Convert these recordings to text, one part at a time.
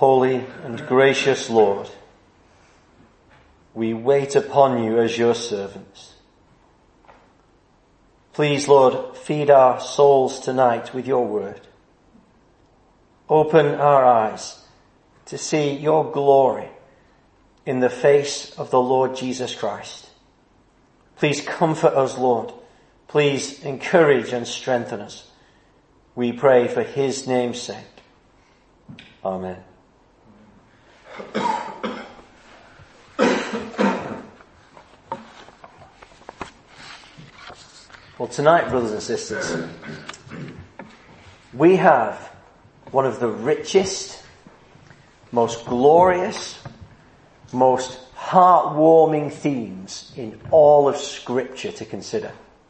Holy and gracious Lord, we wait upon you as your servants. Please, Lord, feed our souls tonight with your word. Open our eyes to see your glory in the face of the Lord Jesus Christ. Please comfort us, Lord. Please encourage and strengthen us. We pray for his name's sake. Amen. Well, tonight, brothers and sisters, we have one of the richest, most glorious, most heartwarming themes in all of Scripture to consider.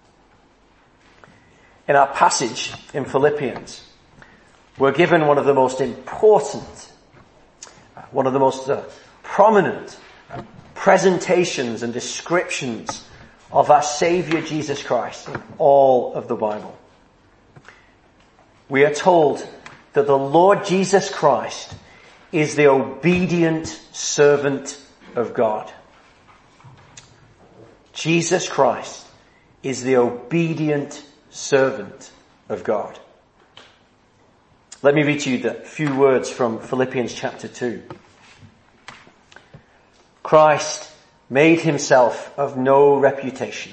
In our passage in Philippians, we're given one of the most important, one of the most prominent presentations and descriptions of our Saviour Jesus Christ in all of the Bible. We are told that the Lord Jesus Christ is the obedient servant of God. Jesus Christ is the obedient servant of God. Let me read to you the few words from Philippians chapter 2. Christ made himself of no reputation,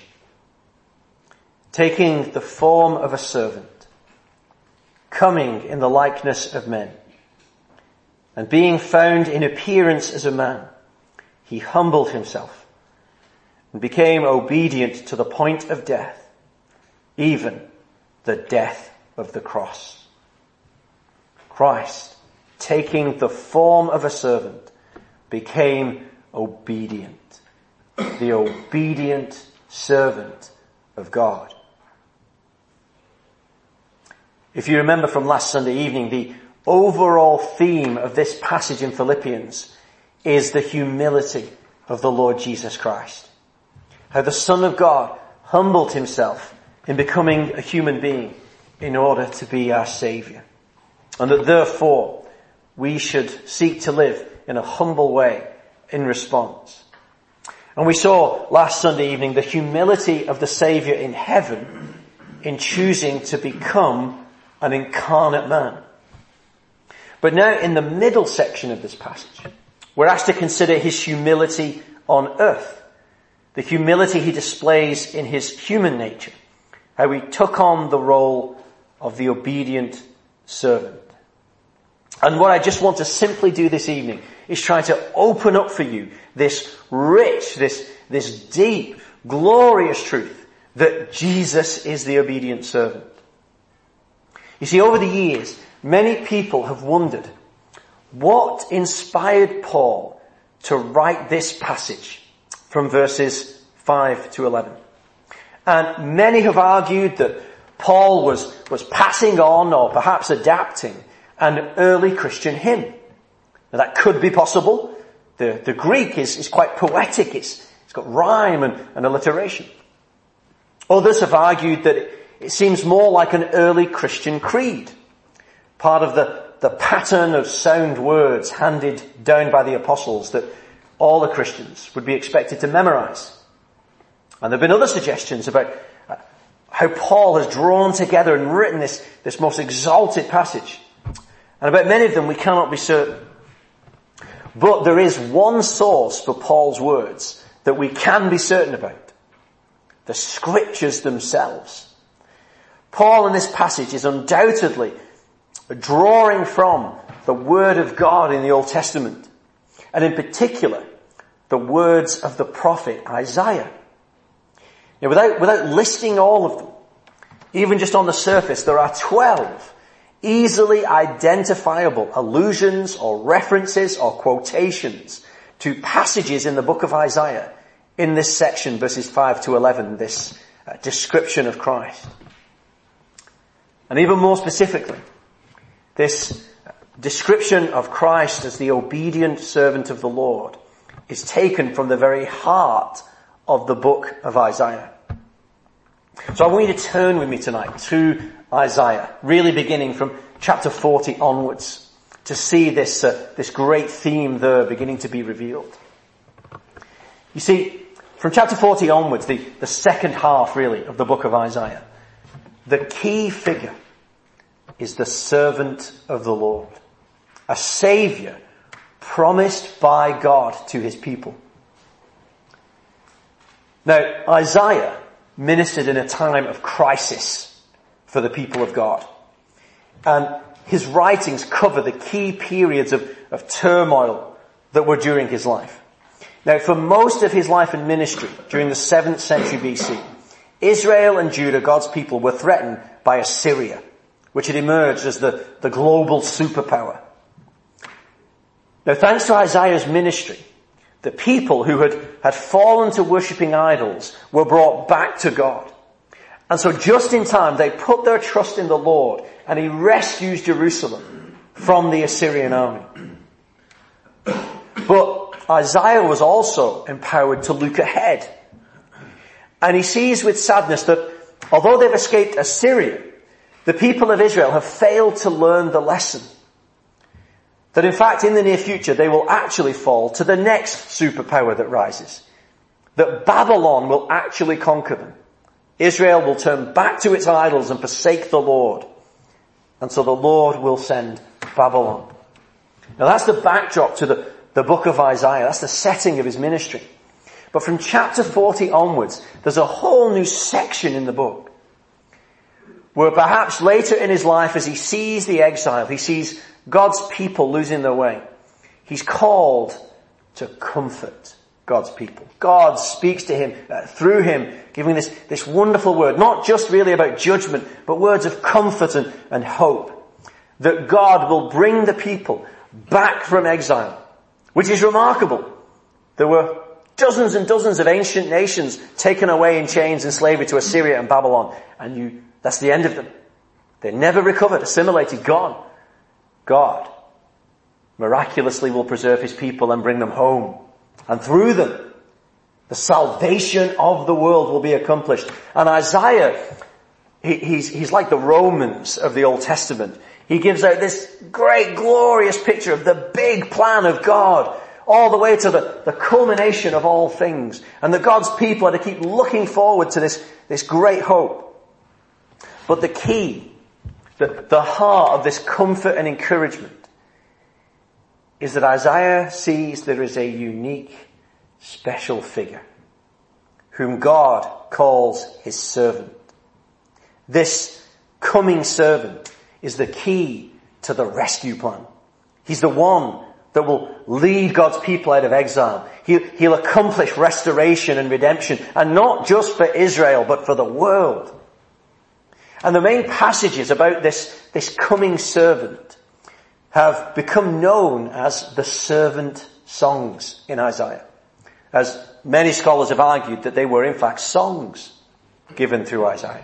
taking the form of a servant, coming in the likeness of men, and being found in appearance as a man, he humbled himself and became obedient to the point of death, even the death of the cross. Christ, taking the form of a servant, became obedient, the obedient servant of God. If you remember from last Sunday evening, the overall theme of this passage in Philippians is the humility of the Lord Jesus Christ. How the Son of God humbled himself in becoming a human being in order to be our Saviour. And that therefore we should seek to live in a humble way in response. And we saw last Sunday evening the humility of the Saviour in heaven in choosing to become an incarnate man. But now in the middle section of this passage, we're asked to consider his humility on earth. The humility he displays in his human nature. How he took on the role of the obedient servant. And what I just want to simply do this evening is try to open up for you this rich, this deep, glorious truth that Jesus is the obedient servant. You see, over the years, many people have wondered what inspired Paul to write this passage from verses 5 to 11. And many have argued that Paul was passing on or perhaps adapting an early Christian hymn. Now that could be possible. The Greek is quite poetic. It's got rhyme and alliteration. Others have argued that it seems more like an early Christian creed. Part of the pattern of sound words handed down by the apostles that all the Christians would be expected to memorize. And there have been other suggestions about how Paul has drawn together and written this most exalted passage. And about many of them we cannot be certain. But there is one source for Paul's words that we can be certain about. The Scriptures themselves. Paul in this passage is undoubtedly drawing from the Word of God in the Old Testament. And in particular, the words of the prophet Isaiah. Now, without listing all of them, even just on the surface, there are 12 easily identifiable allusions or references or quotations to passages in the book of Isaiah in this section, verses 5 to 11, this description of Christ. And even more specifically, this description of Christ as the obedient servant of the Lord is taken from the very heart of the book of Isaiah. So I want you to turn with me tonight to Isaiah, really beginning from chapter 40 onwards. to see this great theme there beginning to be revealed. You see, from chapter 40 onwards, the second half really of the book of Isaiah, the key figure is the servant of the Lord, a saviour promised by God to his people. Now, Isaiah ministered in a time of crisis for the people of God. And his writings cover the key periods of turmoil that were during his life. Now, for most of his life and ministry during the 7th century BC, Israel and Judah, God's people, were threatened by Assyria, which had emerged as the global superpower. Now, thanks to Isaiah's ministry, the people who had fallen to worshipping idols were brought back to God. And so just in time, they put their trust in the Lord, and he rescues Jerusalem from the Assyrian army. But Isaiah was also empowered to look ahead. And he sees with sadness that although they've escaped Assyria, the people of Israel have failed to learn the lesson. That in fact in the near future they will actually fall to the next superpower that rises. That Babylon will actually conquer them. Israel will turn back to its idols and forsake the Lord. And so the Lord will send Babylon. Now that's the backdrop to the book of Isaiah. That's the setting of his ministry. But from chapter 40 onwards, there's a whole new section in the book where perhaps later in his life, as he sees the exile, he sees God's people losing their way, he's called to comfort God's people. God speaks to him, through him, giving this wonderful word, not just really about judgment, but words of comfort and hope. That God will bring the people back from exile, which is remarkable. There were dozens and dozens of ancient nations taken away in chains and slavery to Assyria and Babylon, and that's the end of them. They never recovered, assimilated, gone. God miraculously will preserve his people and bring them home. And through them, the salvation of the world will be accomplished. And Isaiah, he's like the Romans of the Old Testament. He gives out this great, glorious picture of the big plan of God, all the way to the culmination of all things. And that God's people are to keep looking forward to this great hope. But the key, the heart of this comfort and encouragement is that Isaiah sees there is a unique, special figure whom God calls his servant. This coming servant is the key to the rescue plan. He's the one that will lead God's people out of exile. He'll accomplish restoration and redemption, and not just for Israel, but for the world. And the main passages about this coming servant have become known as the servant songs in Isaiah. As many scholars have argued that they were in fact songs given through Isaiah.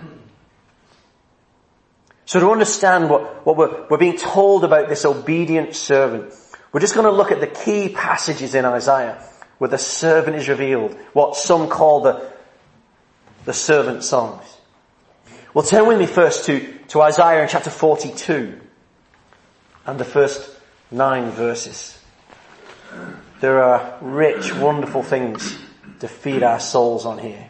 So to understand what we're being told about this obedient servant, we're just going to look at the key passages in Isaiah where the servant is revealed, what some call the servant songs. Well, turn with me first to Isaiah in chapter 42 and the first 9 verses. There are rich, wonderful things to feed our souls on here.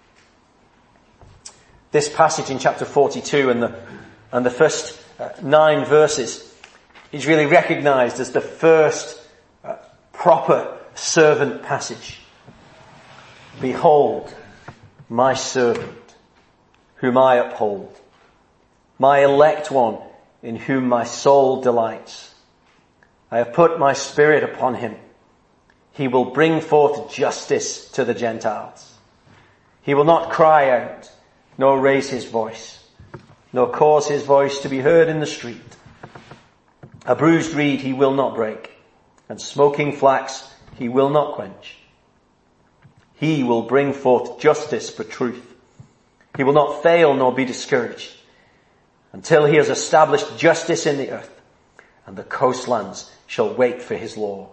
This passage in chapter 42 and the first 9 verses is really recognized as the first proper servant passage. Behold, my servant, whom I uphold, my elect one, in whom my soul delights. I have put my spirit upon him. He will bring forth justice to the Gentiles. He will not cry out, nor raise his voice, nor cause his voice to be heard in the street. A bruised reed he will not break, and smoking flax he will not quench. He will bring forth justice for truth. He will not fail nor be discouraged until he has established justice in the earth, and the coastlands shall wait for his law.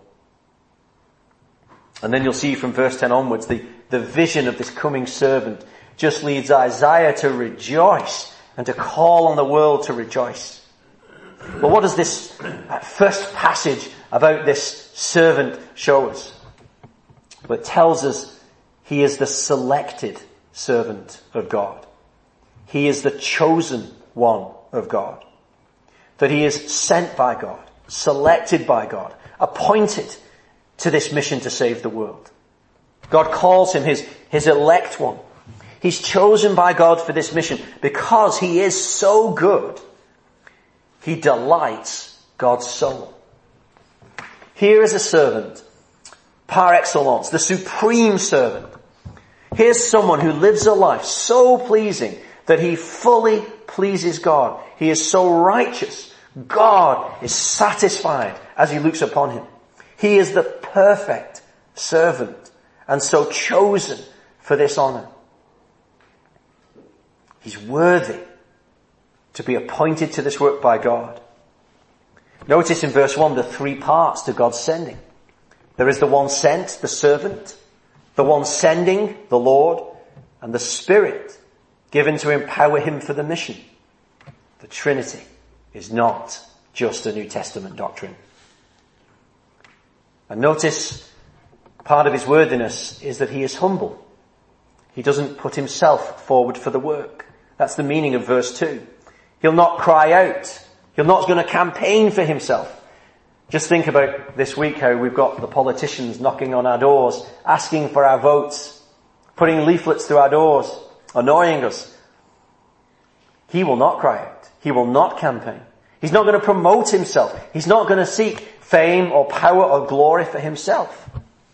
And then you'll see from verse 10 onwards, the vision of this coming servant just leads Isaiah to rejoice and to call on the world to rejoice. Well, what does this first passage about this servant show us? Well, it tells us he is the selected servant of God. He is the chosen one of God. That he is sent by God, selected by God, appointed to this mission to save the world. God calls him his elect one. He's chosen by God for this mission because he is so good. He delights God's soul. Here is a servant, par excellence, the supreme servant. Here's someone who lives a life so pleasing that he fully pleases God. He is so righteous. God is satisfied as he looks upon him. He is the perfect servant and so chosen for this honor. He's worthy to be appointed to this work by God. Notice in verse 1 the three parts to God's sending. There is the one sent, the servant, the one sending, the Lord, and the Spirit given to empower him for the mission. The Trinity is not just a New Testament doctrine. And notice part of his worthiness is that he is humble. He doesn't put himself forward for the work. That's the meaning of verse 2. He'll not cry out. He's not going to campaign for himself. Just think about this week how we've got the politicians knocking on our doors, asking for our votes, putting leaflets through our doors, annoying us. He will not cry out. He will not campaign. He's not going to promote himself. He's not going to seek fame or power or glory for himself.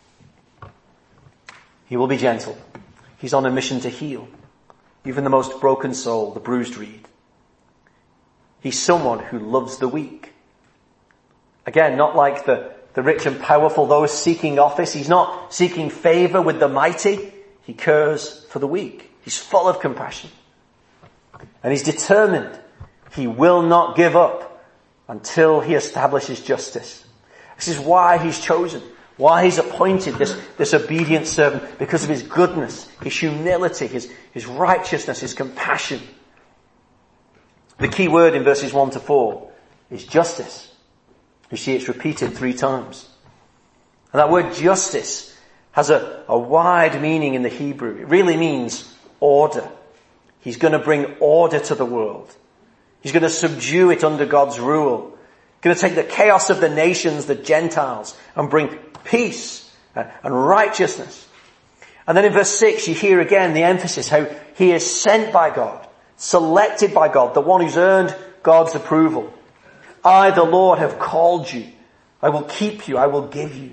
He will be gentle. He's on a mission to heal even the most broken soul, the bruised reed. He's someone who loves the weak. Again, not like the rich and powerful, those seeking office. He's not seeking favor with the mighty. He cares for the weak. He's full of compassion. And he's determined. He will not give up until he establishes justice. This is why he's chosen, why he's appointed this obedient servant, because of his goodness, his humility, his righteousness, his compassion. The key word in verses 1 to 4 is justice. You see it's repeated 3 times. And that word justice has a wide meaning in the Hebrew. It really means order. He's going to bring order to the world. He's going to subdue it under God's rule. He's going to take the chaos of the nations, the Gentiles, and bring peace and righteousness. And then in verse 6 you hear again the emphasis how he is sent by God, selected by God, the one who's earned God's approval. I, the Lord, have called you. I will keep you. I will give you.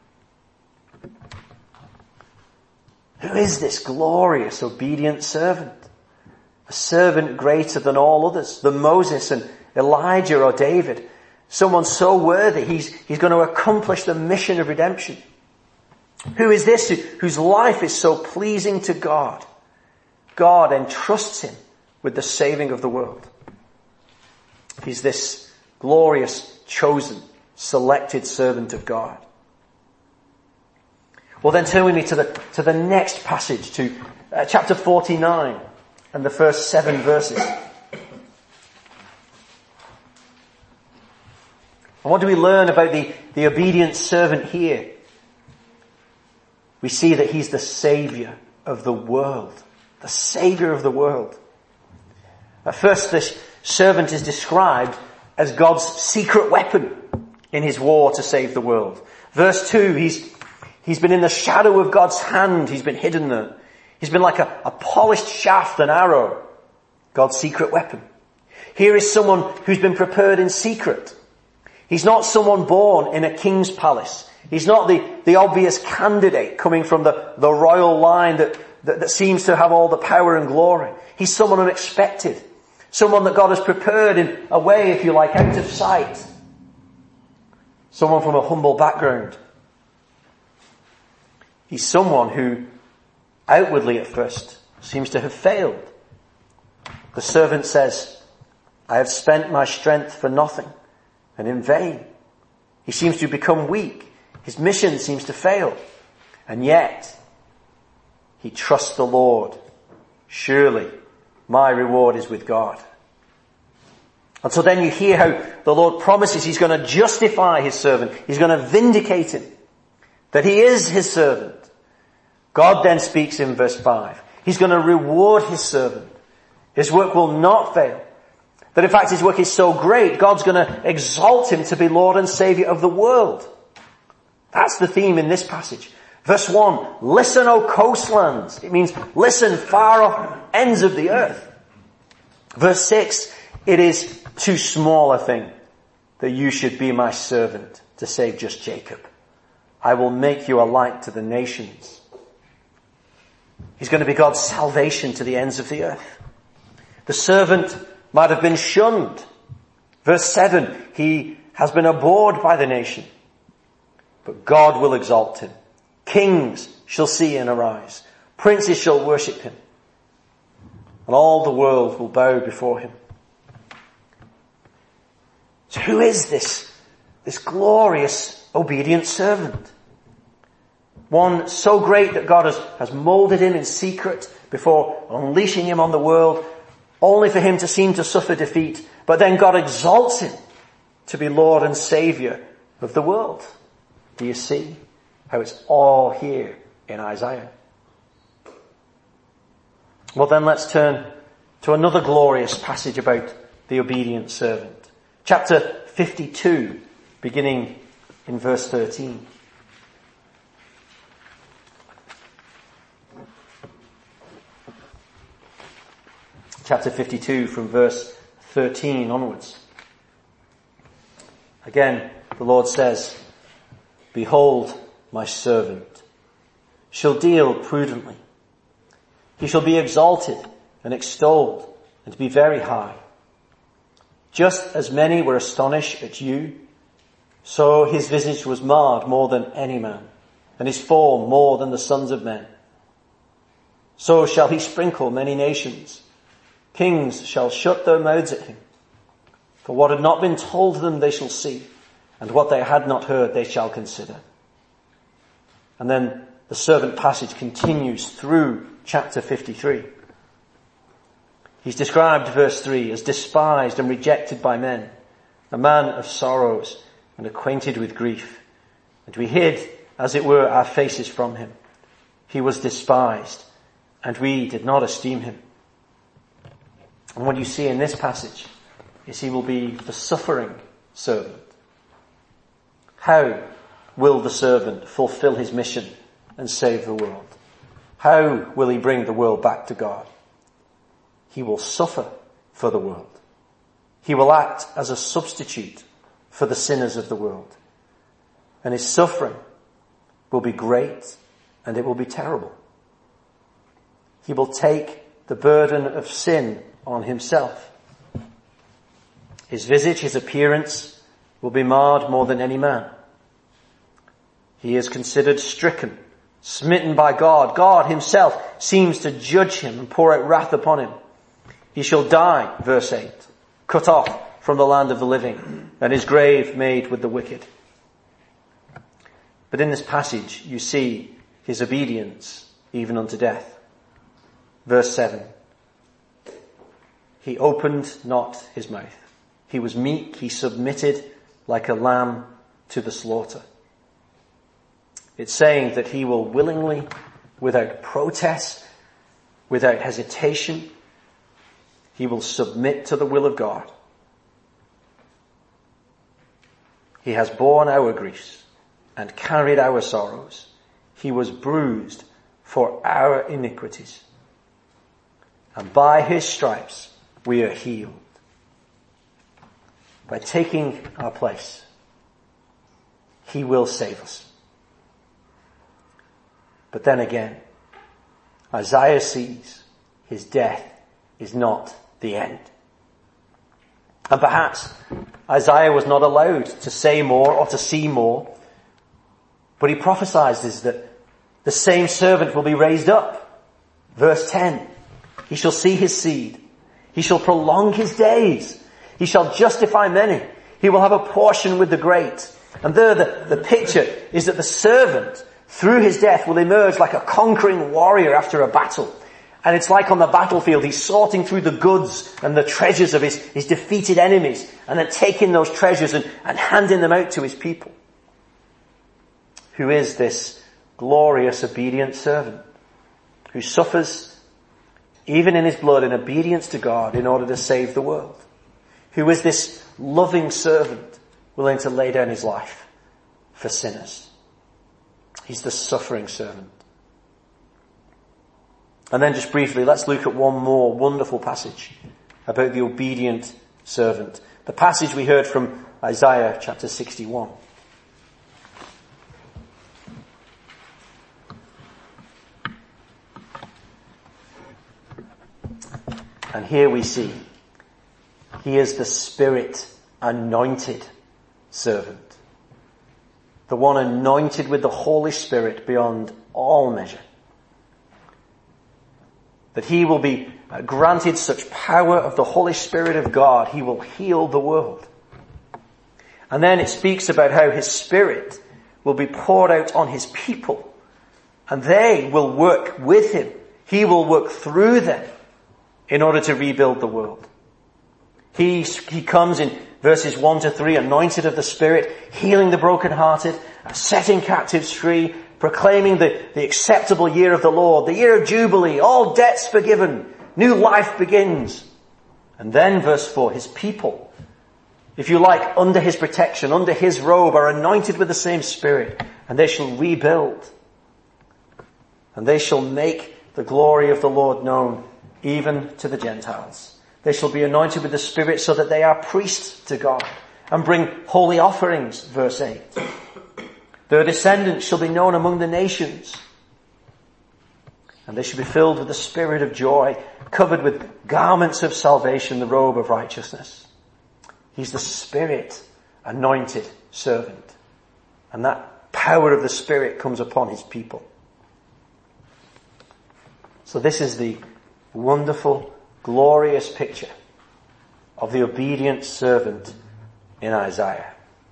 Who is this glorious, obedient servant? A servant greater than all others, than Moses and Elijah or David. Someone so worthy, he's going to accomplish the mission of redemption. Who is this whose life is so pleasing to God? God entrusts him with the saving of the world. He's this glorious, chosen, selected servant of God. Well, then turn with me to the next passage, to chapter 49 and the first 7 verses. And what do we learn about the obedient servant here? We see that he's the Saviour of the world. The Saviour of the world. At first, this servant is described as God's secret weapon in his war to save the world. Verse 2, he's been in the shadow of God's hand. He's been hidden there. He's been like a polished shaft, an arrow. God's secret weapon. Here is someone who's been prepared in secret. He's not someone born in a king's palace. He's not the obvious candidate coming from the royal line that seems to have all the power and glory. He's someone unexpected. Someone that God has prepared in a way, if you like, out of sight. Someone from a humble background. He's someone who outwardly at first seems to have failed. The servant says, I have spent my strength for nothing and in vain. He seems to become weak. His mission seems to fail. And yet, he trusts the Lord. Surely, my reward is with God. And so then you hear how the Lord promises he's going to justify his servant. He's going to vindicate him. That he is his servant. God then speaks in verse 5. He's going to reward his servant. His work will not fail. That in fact his work is so great, God's going to exalt him to be Lord and Saviour of the world. That's the theme in this passage. Verse 1, listen, O coastlands. It means listen, far off ends of the earth. Verse 6, it is too small a thing that you should be my servant to save just Jacob. I will make you a light to the nations. He's going to be God's salvation to the ends of the earth. The servant might have been shunned. Verse 7, he has been abhorred by the nation. But God will exalt him. Kings shall see and arise. Princes shall worship him. And all the world will bow before him. So who is this glorious, obedient servant? One so great that God has molded him in secret before unleashing him on the world, only for him to seem to suffer defeat. But then God exalts him to be Lord and Saviour of the world. Do you see how it's all here in Isaiah? Well then let's turn to another glorious passage about the obedient servant. Chapter 52, beginning in verse 13. Chapter 52 from verse 13 onwards. Again, the Lord says, behold, my servant shall deal prudently. He shall be exalted and extolled and be very high. Just as many were astonished at you, so his visage was marred more than any man, and his form more than the sons of men. So shall he sprinkle many nations. Kings shall shut their mouths at him. For what had not been told them they shall see, and what they had not heard they shall consider. And then the servant passage continues through chapter 53. He's described, verse 3, as despised and rejected by men, a man of sorrows and acquainted with grief. And we hid, as it were, our faces from him. He was despised, and we did not esteem him. And what you see in this passage is he will be the suffering servant. How will the servant fulfill his mission and save the world? How will he bring the world back to God? He will suffer for the world. He will act as a substitute for the sinners of the world. And his suffering will be great and it will be terrible. He will take the burden of sin on himself. His visage, his appearance will be marred more than any man. He is considered stricken, smitten by God. God himself seems to judge him and pour out wrath upon him. He shall die, verse 8, cut off from the land of the living, and his grave made with the wicked. But in this passage you see his obedience even unto death. Verse 7. He opened not his mouth. He was meek, he submitted like a lamb to the slaughter. It's saying that he will willingly, without protest, without hesitation, he will submit to the will of God. He has borne our griefs and carried our sorrows. He was bruised for our iniquities. And by his stripes we are healed. By taking our place, he will save us. But then again, Isaiah sees his death is not the end. And perhaps Isaiah was not allowed to say more or to see more, but he prophesies that the same servant will be raised up. Verse 10, he shall see his seed. He shall prolong his days. He shall justify many. He will have a portion with the great. And there the picture is that the servant, through his death, will emerge like a conquering warrior after a battle. And it's like on the battlefield, he's sorting through the goods and the treasures of his defeated enemies, and then taking those treasures and handing them out to his people. Who is this glorious, obedient servant who suffers, even in his blood, in obedience to God in order to save the world? Who is this loving servant willing to lay down his life for sinners? He's the suffering servant. And then just briefly, let's look at one more wonderful passage about the obedient servant. The passage we heard from Isaiah chapter 61. And here we see, he is the Spirit anointed servant. The one anointed with the Holy Spirit beyond all measure. That he will be granted such power of the Holy Spirit of God, he will heal the world. And then it speaks about how his Spirit will be poured out on his people, and they will work with him. He will work through them in order to rebuild the world. He comes in verses 1 to 3, anointed of the Spirit, healing the brokenhearted, setting captives free, proclaiming the acceptable year of the Lord, the year of Jubilee, all debts forgiven, new life begins. And then verse 4, his people, if you like, under his protection, under his robe, are anointed with the same Spirit, and they shall rebuild. And they shall make the glory of the Lord known even to the Gentiles. They shall be anointed with the Spirit so that they are priests to God and bring holy offerings, verse 8. Their descendants shall be known among the nations, and they shall be filled with the spirit of joy, covered with garments of salvation, the robe of righteousness. He's the Spirit anointed servant, and that power of the Spirit comes upon his people. So this is the wonderful, glorious picture of the obedient servant in Isaiah.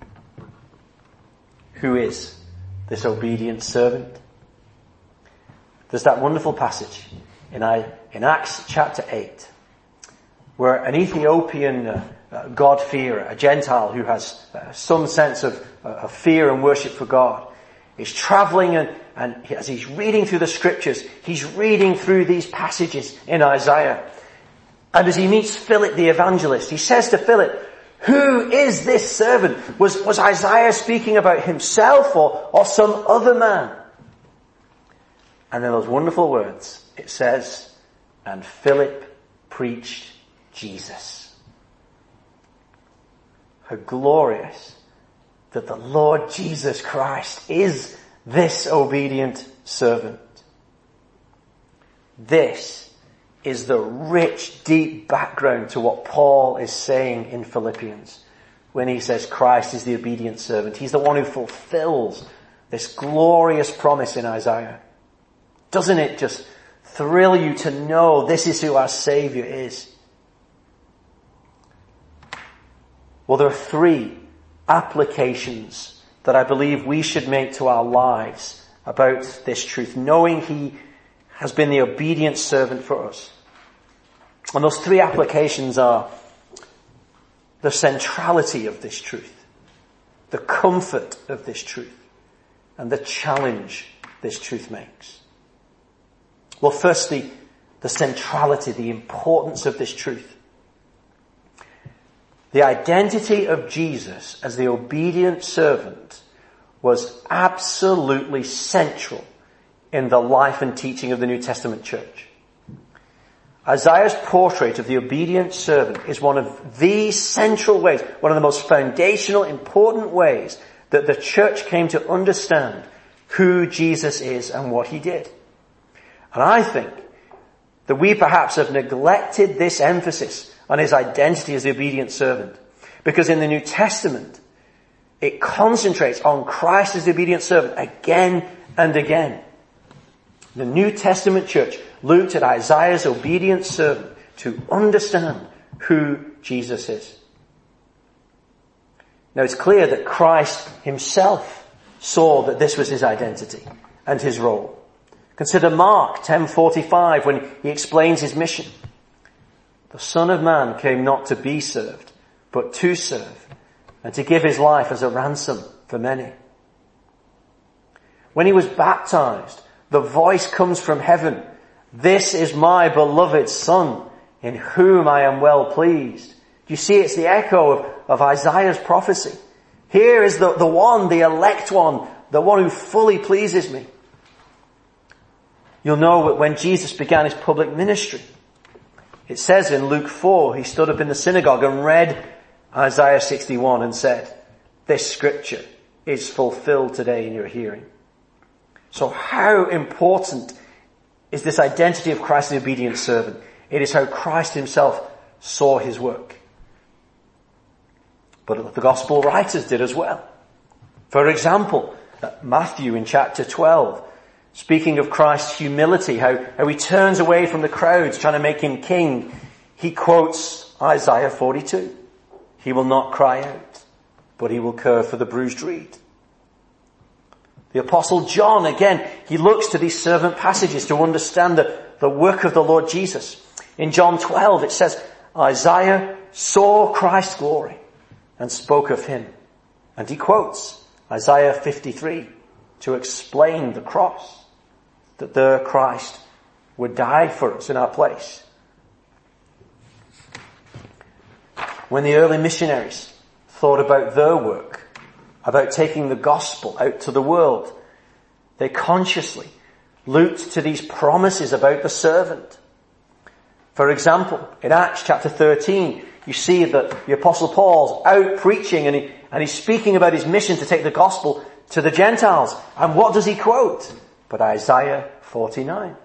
Who is this obedient servant? There's that wonderful passage in Acts chapter 8, where an Ethiopian God-fearer, a Gentile who has some sense of fear and worship for God, is traveling and as he's reading through the scriptures, he's reading through these passages in Isaiah. And as he meets Philip the evangelist, he says to Philip, who is this servant? Was Isaiah speaking about himself or some other man? And in those wonderful words, it says, and Philip preached Jesus. How glorious that the Lord Jesus Christ is this obedient servant. This is the rich, deep background to what Paul is saying in Philippians when he says Christ is the obedient servant. He's the one who fulfills this glorious promise in Isaiah. Doesn't it just thrill you to know this is who our Savior is? Well, there are 3 applications that I believe we should make to our lives about this truth, knowing he has been the obedient servant for us. And those 3 applications are the centrality of this truth, the comfort of this truth, and the challenge this truth makes. Well, firstly, the centrality, the importance of this truth. The identity of Jesus as the obedient servant was absolutely central in the life and teaching of the New Testament church. Isaiah's portrait of the obedient servant is one of the central ways, one of the most foundational, important ways that the church came to understand who Jesus is and what he did. And I think that we perhaps have neglected this emphasis on his identity as the obedient servant, because in the New Testament it concentrates on Christ as the obedient servant again and again. The New Testament church looked at Isaiah's obedient servant to understand who Jesus is. Now it's clear that Christ himself saw that this was his identity and his role. Consider Mark 10:45 when he explains his mission. The Son of Man came not to be served, but to serve, and to give his life as a ransom for many. When he was baptized, the voice comes from heaven, "This is my beloved Son, in whom I am well pleased." Do you see it's the echo of Isaiah's prophecy? Here is the one, the elect one, the one who fully pleases me. You'll know that when Jesus began his public ministry, it says in Luke 4, he stood up in the synagogue and read Isaiah 61 and said, "This scripture is fulfilled today in your hearing." So how important is this identity of Christ the obedient servant? It is how Christ himself saw his work. But the gospel writers did as well. For example, Matthew in chapter 12, speaking of Christ's humility, how he turns away from the crowds trying to make him king, he quotes Isaiah 42. "He will not cry out, but he will care for the bruised reed." The Apostle John, again, he looks to these servant passages to understand the work of the Lord Jesus. In John 12 it says, "Isaiah saw Christ's glory and spoke of him." And he quotes Isaiah 53 to explain the cross, that there Christ would die for us in our place. When the early missionaries thought about their work, about taking the gospel out to the world, they consciously looked to these promises about the servant. For example, in Acts chapter 13, you see that the Apostle Paul's out preaching and he's speaking about his mission to take the gospel to the Gentiles. And what does he quote? But Isaiah 49.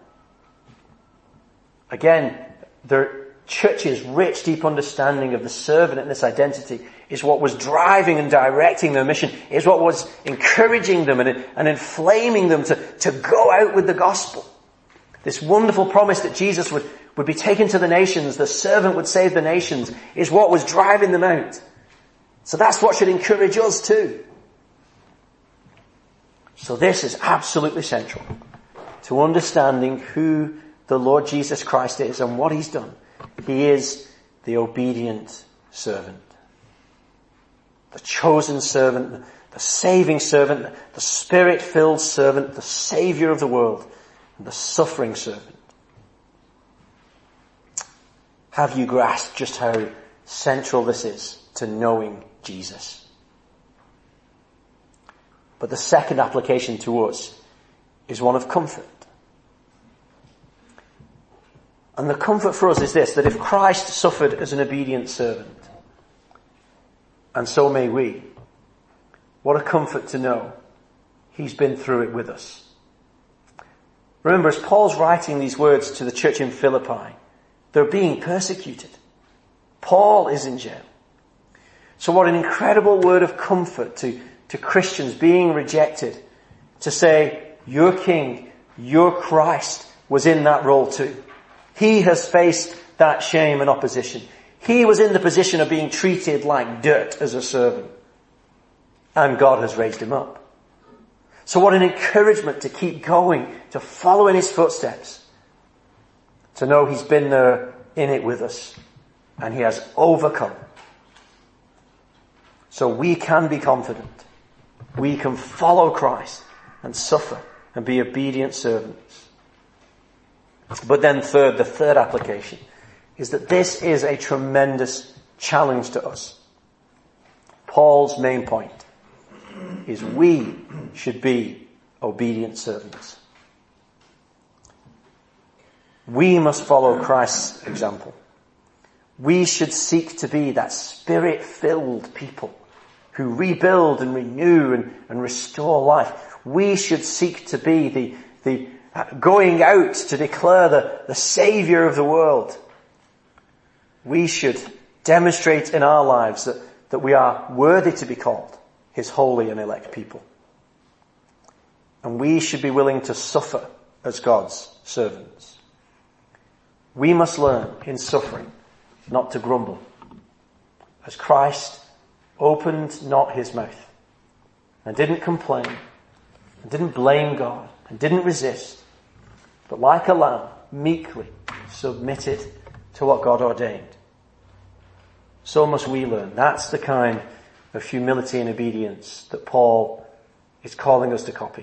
Again, the church's rich, deep understanding of the servant and this identity is what was driving and directing their mission, is what was encouraging them and inflaming them to go out with the gospel. This wonderful promise that Jesus would be taken to the nations, the servant would save the nations, is what was driving them out. So that's what should encourage us too. So this is absolutely central to understanding who the Lord Jesus Christ is and what he's done. He is the obedient servant. The chosen servant, the saving servant, the Spirit-filled servant, the Savior of the world, and the suffering servant. Have you grasped just how central this is to knowing Jesus? But the second application to us is one of comfort. And the comfort for us is this, that if Christ suffered as an obedient servant, and so may we, what a comfort to know he's been through it with us. Remember, as Paul's writing these words to the church in Philippi, they're being persecuted. Paul is in jail. So what an incredible word of comfort to Christians being rejected, to say, your King, your Christ was in that role too. He has faced that shame and opposition. He was in the position of being treated like dirt as a servant. And God has raised him up. So what an encouragement to keep going, to follow in his footsteps. To know he's been there in it with us. And he has overcome. So we can be confident. We can follow Christ and suffer and be obedient servants. But then the third application is that this is a tremendous challenge to us. Paul's main point is we should be obedient servants. We must follow Christ's example. We should seek to be that Spirit-filled people who rebuild and renew and restore life. We should seek to be the going out to declare the Savior of the world. We should demonstrate in our lives that we are worthy to be called his holy and elect people. And we should be willing to suffer as God's servants. We must learn in suffering not to grumble. As Christ opened not his mouth and didn't complain and didn't blame God and didn't resist, but like a lamb, meekly submitted to what God ordained. So must we learn. That's the kind of humility and obedience that Paul is calling us to copy.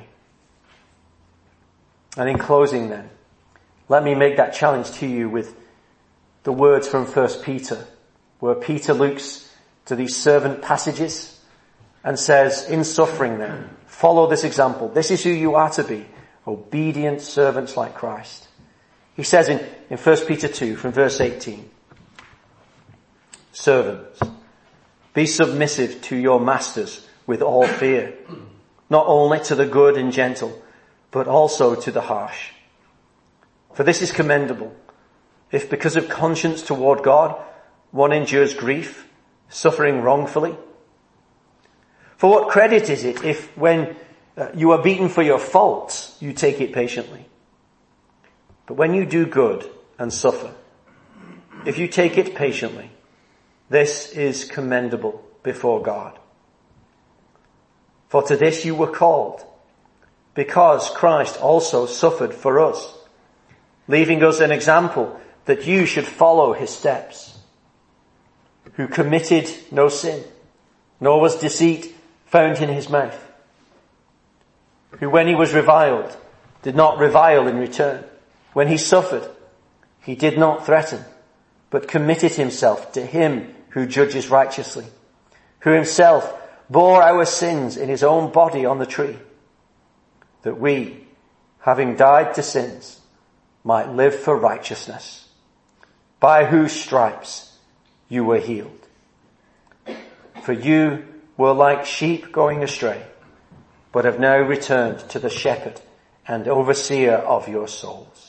And in closing then, let me make that challenge to you with the words from 1 Peter, where Peter looks to these servant passages and says, in suffering then, follow this example. This is who you are to be, obedient servants like Christ. He says in 1 Peter 2 from verse 18, servants, be submissive to your masters with all fear, not only to the good and gentle, but also to the harsh. For this is commendable, if because of conscience toward God, one endures grief, suffering wrongfully. For what credit is it if when you are beaten for your faults, you take it patiently? But when you do good and suffer, if you take it patiently, this is commendable before God. For to this you were called, because Christ also suffered for us, leaving us an example that you should follow his steps, who committed no sin, nor was deceit found in his mouth, who when he was reviled, did not revile in return. When he suffered, he did not threaten, but committed himself to him who judges righteously, who himself bore our sins in his own body on the tree, that we, having died to sins, might live for righteousness, by whose stripes you were healed. For you were like sheep going astray, but have now returned to the shepherd and overseer of your souls.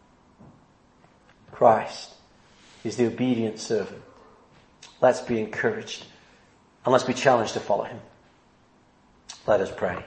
Christ is the obedient servant. Let's be encouraged and let's be challenged to follow him. Let us pray.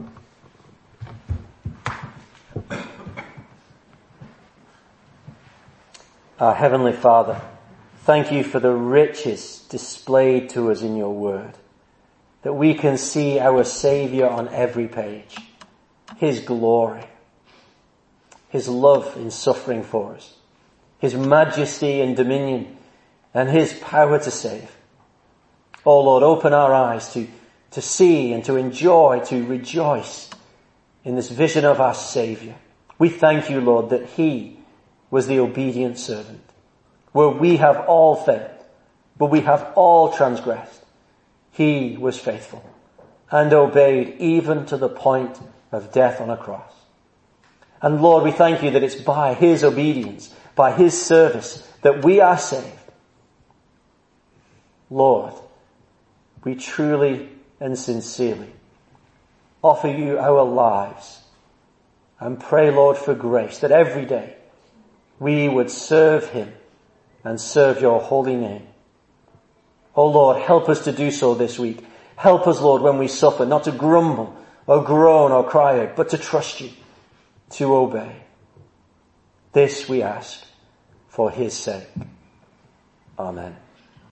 Our Heavenly Father, thank you for the riches displayed to us in your word, that we can see our Saviour on every page, his glory, his love in suffering for us, his majesty and dominion, and his power to save. Oh Lord, open our eyes to see and to enjoy, to rejoice in this vision of our Saviour. We thank you, Lord, that he was the obedient servant, where we have all failed, but we have all transgressed. He was faithful and obeyed even to the point of death on a cross. And Lord, we thank you that it's by his obedience, by his service, that we are saved. Lord, we truly and sincerely offer you our lives and pray, Lord, for grace that every day we would serve him and serve your holy name. Oh Lord, help us to do so this week. Help us, Lord, when we suffer, not to grumble or groan or cry out, but to trust you, to obey. This we ask for his sake. Amen.